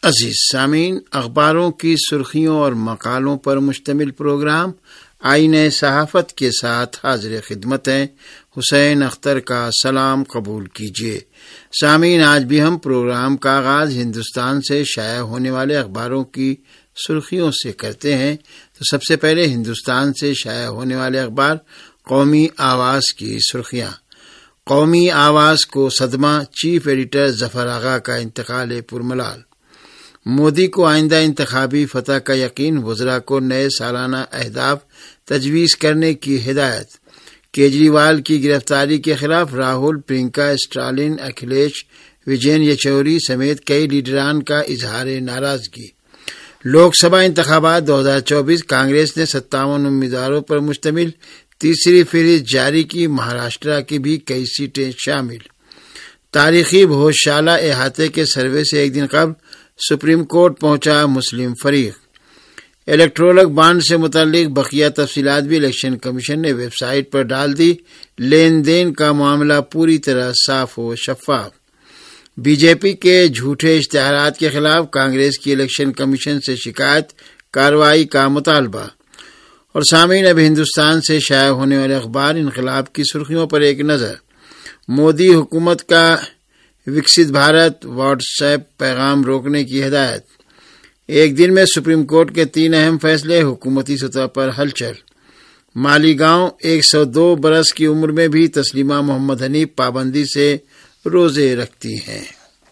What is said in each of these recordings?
عزیز سامعین، اخباروں کی سرخیوں اور مقالوں پر مشتمل پروگرام آئین صحافت کے ساتھ حاضر خدمت ہیں۔ حسین اختر کا سلام قبول کیجیے۔ سامعین، آج بھی ہم پروگرام کا آغاز ہندوستان سے شائع ہونے والے اخباروں کی سرخیوں سے کرتے ہیں۔ تو سب سے پہلے ہندوستان سے شائع ہونے والے اخبار قومی آواز کی سرخیاں۔ قومی آواز کو صدمہ، چیف ایڈیٹر ظفر آغا کا انتقال پرملال۔ مودی کو آئندہ انتخابی فتح کا یقین، وزراء کو نئے سالانہ اہداف تجویز کرنے کی ہدایت۔ کیجریوال کی گرفتاری کے خلاف راہل، پرینکا، اسٹالن، اکھلیش، وجین یچوری سمیت کئی لیڈران کا اظہار ناراضگی۔ لوک سبھا انتخابات 2024، کانگریس نے 57 امیدواروں پر مشتمل تیسری فہرست جاری کی، مہاراشٹر کی بھی کئی سیٹیں شامل۔ تاریخی بھوج شالہ احاطے کے سروے سے ایک دن قبل سپریم کورٹ پہنچا مسلم فریق۔ الیکٹرولک بانڈ سے متعلق بقیہ تفصیلات بھی الیکشن کمیشن نے ویب سائٹ پر ڈال دی۔ لین دین کا معاملہ پوری طرح صاف و شفاف۔ بی جے پی کے جھوٹے اشتہارات کے خلاف کانگریس کی الیکشن کمیشن سے شکایت، کارروائی کا مطالبہ۔ اور سامعین، اب ہندوستان سے شائع ہونے والے اخبار انقلاب کی سرخیوں پر ایک نظر۔ مودی حکومت کا وکست بھارت واٹس ایپ پیغام روکنے کی ہدایت۔ ایک دن میں سپریم کورٹ کے 3 اہم فیصلے، حکومتی سطح پر ہلچل۔ مالیگاؤں 102 برس کی عمر میں بھی تسلیمہ محمد حنیف پابندی سے روزے رکھتی ہیں۔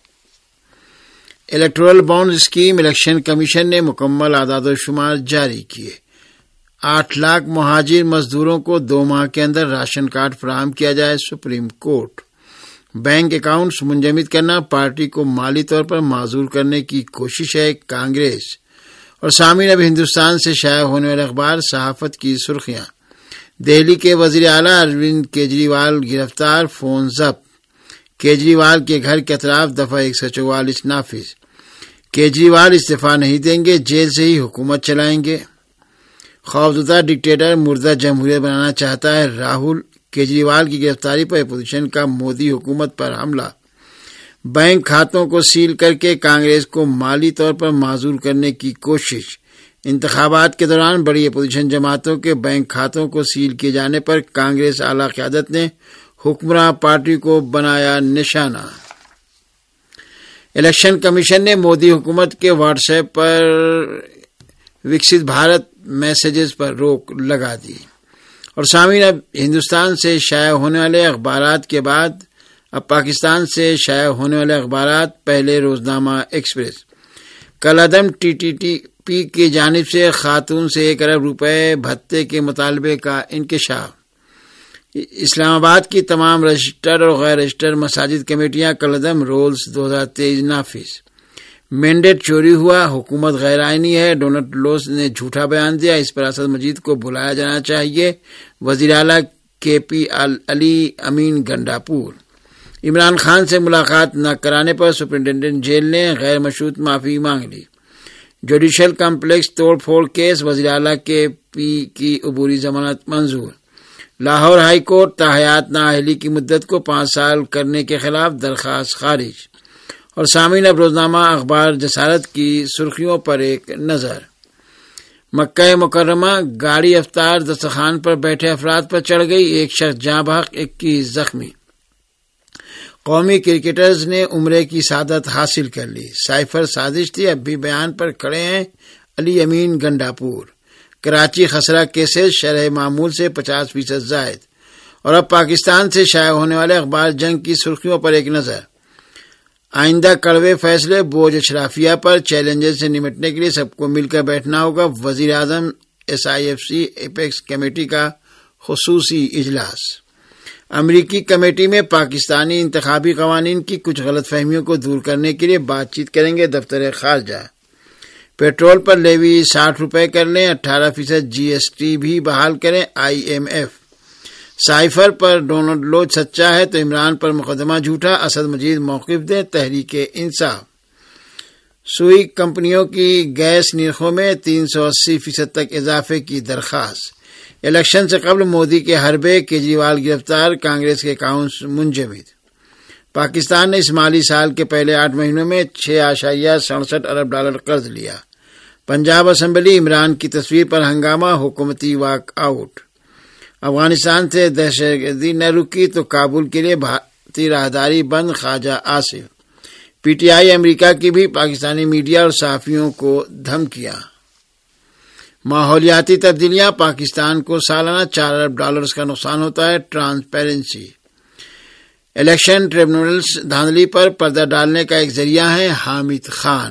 Electoral bond scheme, election commission نے مکمل اعداد و شمار جاری کیے۔ 8 لاکھ مہاجر مزدوروں کو 2 ماہ کے اندر راشن کارڈ فراہم کیا جائے، سپریم کورٹ۔ بینک اکاؤنٹس منجمد کرنا پارٹی کو مالی طور پر معذور کرنے کی کوشش ہے، کانگریس۔ اور سامعین، اب ہندوستان سے شائع ہونے والے اخبار صحافت کی سرخیاں۔ دہلی کے وزیر اعلیٰ اروند کیجریوال گرفتار، فون ضبط۔ کیجریوال کے گھر کے اطراف دفعہ 144 نافذ۔ کیجریوال استعفیٰ نہیں دیں گے، جیل سے ہی حکومت چلائیں گے۔ خوفزدہ ڈکٹیٹر مردہ جمہوریت بنانا چاہتا ہے، راہل۔ کیجریوال کی گرفتاری پر اپوزیشن کا مودی حکومت پر حملہ۔ بینک کھاتوں کو سیل کر کے کانگریس کو مالی طور پر معذور کرنے کی کوشش۔ انتخابات کے دوران بڑی اپوزیشن جماعتوں کے بینک کھاتوں کو سیل کیے جانے پر کانگریس اعلیٰ قیادت نے حکمراں پارٹی کو بنایا نشانہ۔ الیکشن کمیشن نے مودی حکومت کے واٹس ایپ پر وکست بھارت میسیجز پر روک لگا دی۔ اور سامعین، اب ہندوستان سے شائع ہونے والے اخبارات کے بعد اب پاکستان سے شائع ہونے والے اخبارات۔ پہلے روزنامہ ایکسپریس۔ کل عدم ٹی ٹی ٹی پی کی جانب سے خاتون سے 1 ارب روپے بھتے کے مطالبے کا انکشاف۔ اسلام آباد کی تمام رجسٹر اور غیر رجسٹر مساجد کمیٹیاں کل عدم، رولز 2023 نافذ۔ مینڈیٹ چوری ہوا، حکومت غیر آئینی ہے، ڈونلڈ لوس نے جھوٹا بیان دیا، اس پر اسد مجید کو بلایا جانا چاہیے، وزیر اعلیٰ کے پی علی امین گنڈاپور۔ عمران خان سے ملاقات نہ کرانے پر سپرنٹینڈنٹ جیل نے غیر مشروط معافی مانگ لی۔ جوڈیشل کمپلیکس توڑ پھوڑ کیس، وزیر اعلیٰ کے پی کی عبوری ضمانت منظور۔ لاہور ہائی کورٹ تاحیات نااہلی کی مدت کو 5 سال کرنے کے خلاف درخواست خارج۔ اور سامعین، اب روزنامہ اخبار جسارت کی سرخیوں پر ایک نظر۔ مکہ مکرمہ، گاڑی افطار دسترخوان پر بیٹھے افراد پر چڑھ گئی، 1 شخص جاں بحق، 21 زخمی۔ قومی کرکٹرز نے عمرے کی سعادت حاصل کر لی، سائفر سازش تھی، اب بھی بیان پر کھڑے ہیں علی امین گنڈاپور۔ کراچی خسرہ کیسز شرح معمول سے 50% زائد۔ اور اب پاکستان سے شائع ہونے والے اخبار جنگ کی سرخیوں پر ایک نظر۔ آئندہ کڑوے فیصلے، بوجھ اشرافیہ پر، چیلنجز سے نمٹنے کے لیے سب کو مل کر بیٹھنا ہوگا، وزیر اعظم SIFC ایپیکس کمیٹی کا خصوصی اجلاس۔ امریکی کمیٹی میں پاکستانی انتخابی قوانین کی کچھ غلط فہمیوں کو دور کرنے کے لیے بات چیت کریں گے دفتر خارجہ۔ پیٹرول پر لیوی 60 روپے کر لیں، 18% GST بھی بحال کریں، IMF۔ سائفر پر ڈونلڈ لوچ سچا ہے تو عمران پر مقدمہ جھوٹا، اسد مجید موقف دیں، تحریک انصاف۔ سوئی کمپنیوں کی گیس نرخوں میں 380% تک اضافے کی درخواست۔ الیکشن سے قبل مودی کے حربے، کیجریوال گرفتار، کانگریس کے اکاؤنٹس منجمد۔ پاکستان نے اس مالی سال کے پہلے 8 مہینوں میں $6.67 ارب قرض لیا۔ پنجاب اسمبلی عمران کی تصویر پر ہنگامہ، حکومتی واک آؤٹ۔ افغانستان سے دہشت گردی نہ رکی تو کابل کے لیے بھارتی راہداری بند، خواجہ آصف۔ پی ٹی آئی امریکہ کی بھی پاکستانی میڈیا اور صحافیوں کو دھمکیاں۔ ماحولیاتی تبدیلیاں، پاکستان کو سالانہ $4 ارب کا نقصان ہوتا ہے، ٹرانسپیرنسی۔ الیکشن ٹریبونلز دھاندلی پر پردہ ڈالنے کا ایک ذریعہ ہے، حامد خان۔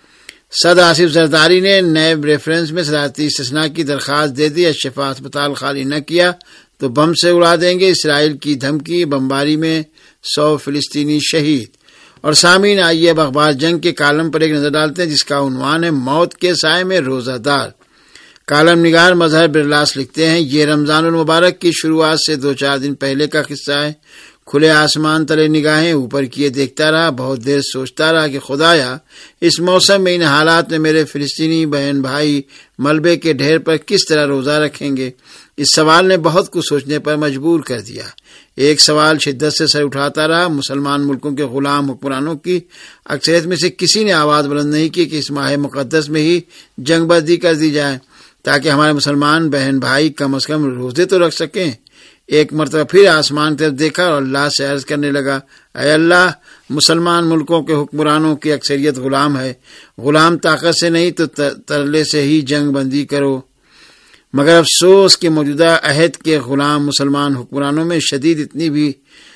صدر آصف زرداری نے نیب ریفرنس میں صدارتی استثناء کی درخواست دے دی، الشفا ہسپتال خالی نہ کیا تو بم سے اڑا دیں گے، اسرائیل کی دھمکی، بمباری میں 100 فلسطینی شہید۔ اور سامعین، آئیے اب اخبار جنگ کے کالم پر ایک نظر ڈالتے ہیں جس کا عنوان ہے موت کے سائے میں روزہ دار۔ کالم نگار مظہر برلاس لکھتے ہیں، یہ رمضان المبارک کی شروعات سے 2-4 دن پہلے کا قصہ ہے۔ کھلے آسمان تلے نگاہیں اوپر کیے دیکھتا رہا، بہت دیر سوچتا رہا کہ خدایا اس موسم میں ان حالات میں میرے فلسطینی بہن بھائی ملبے کے ڈھیر پر کس طرح روزہ رکھیں گے۔ اس سوال نے بہت کچھ سوچنے پر مجبور کر دیا۔ ایک سوال شدت سے سر اٹھاتا رہا، مسلمان ملکوں کے غلام حکمرانوں کی اکثریت میں سے کسی نے آواز بلند نہیں کی کہ اس ماہ مقدس میں ہی جنگ بندی کر دی جائے تاکہ ہمارے مسلمان بہن بھائی کم از کم روزے تو رکھ سکیں۔ ایک مرتبہ پھر آسمان کی طرف دیکھا اور اللہ سے عرض کرنے لگا، اے اللہ، مسلمان ملکوں کے حکمرانوں کی اکثریت غلام ہے، غلام طاقت سے نہیں تو ترلے سے ہی جنگ بندی کرو۔ مگر افسوس کہ موجودہ عہد کے غلام مسلمان حکمرانوں میں شدید اتنی بھی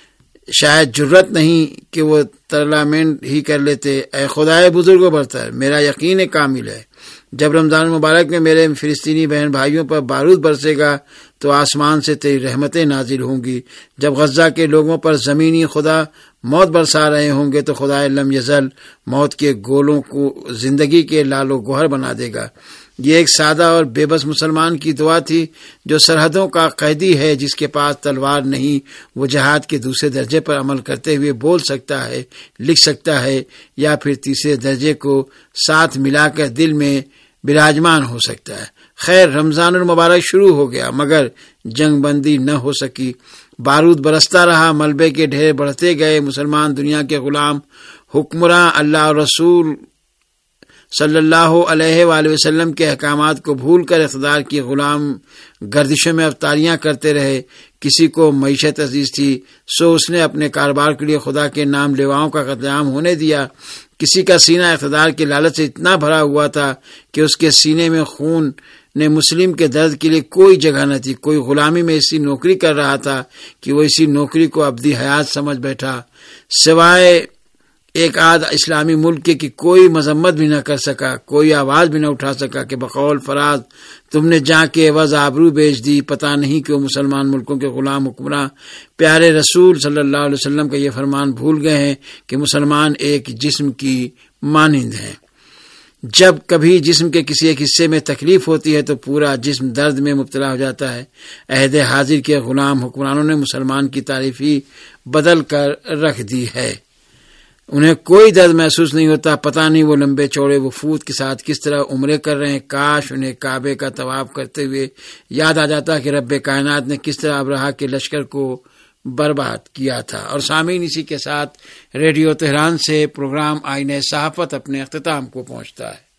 شاید جرت نہیں کہ وہ ترلامنٹ ہی کر لیتے۔ اے خدائے بزرگ و برتر، میرا یقین کامل ہے جب رمضان مبارک میں میرے فلسطینی بہن بھائیوں پر بارود برسے گا تو آسمان سے تیری رحمتیں نازل ہوں گی، جب غزہ کے لوگوں پر زمینی خدا موت برسا رہے ہوں گے تو خدائے لم یزل موت کے گولوں کو زندگی کے لال و گوہر بنا دے گا۔ یہ ایک سادہ اور بے بس مسلمان کی دعا تھی جو سرحدوں کا قیدی ہے، جس کے پاس تلوار نہیں، وہ جہاد کے دوسرے درجے پر عمل کرتے ہوئے بول سکتا ہے، لکھ سکتا ہے، یا پھر تیسرے درجے کو ساتھ ملا کر دل میں براجمان ہو سکتا ہے۔ خیر، رمضان المبارک شروع ہو گیا مگر جنگ بندی نہ ہو سکی۔ بارود برستا رہا، ملبے کے ڈھیر بڑھتے گئے، مسلمان دنیا کے غلام حکمراں اللہ اور رسول صلی اللہ علیہ وآلہ وسلم کے احکامات کو بھول کر اقتدار کی غلام گردشوں میں افطاریاں کرتے رہے۔ کسی کو معیشت عزیز تھی سو اس نے اپنے کاروبار کے لیے خدا کے نام لیواؤں کا قتل عام ہونے دیا۔ کسی کا سینہ اقتدار کے لالچ سے اتنا بھرا ہوا تھا کہ اس کے سینے میں خون نے مسلم کے درد کے لیے کوئی جگہ نہ تھی۔ کوئی غلامی میں ایسی نوکری کر رہا تھا کہ وہ اسی نوکری کو ابدی حیات سمجھ بیٹھا، سوائے ایک آدھ اسلامی ملک کی کوئی مذمت بھی نہ کر سکا، کوئی آواز بھی نہ اٹھا سکا کہ بقول فراز تم نے جاں کے عوض آبرو بیچ دی۔ پتہ نہیں کہ وہ مسلمان ملکوں کے غلام حکمراں پیارے رسول صلی اللہ علیہ وسلم کا یہ فرمان بھول گئے ہیں کہ مسلمان ایک جسم کی مانند ہیں۔ جب کبھی جسم کے کسی ایک حصے میں تکلیف ہوتی ہے تو پورا جسم درد میں مبتلا ہو جاتا ہے۔ عہد حاضر کے غلام حکمرانوں نے مسلمان کی تعریف ہی بدل کر رکھ دی ہے۔ انہیں کوئی درد محسوس نہیں ہوتا، پتہ نہیں وہ لمبے چوڑے وفود کے ساتھ کس طرح عمرے کر رہے ہیں۔ کاش انہیں کعبے کا طواف کرتے ہوئے یاد آ جاتا کہ رب کائنات نے کس طرح ابرہہ کے لشکر کو برباد کیا تھا۔ اور سامعین، اسی کے ساتھ ریڈیو تہران سے پروگرام آئینہ صحافت اپنے اختتام کو پہنچتا ہے۔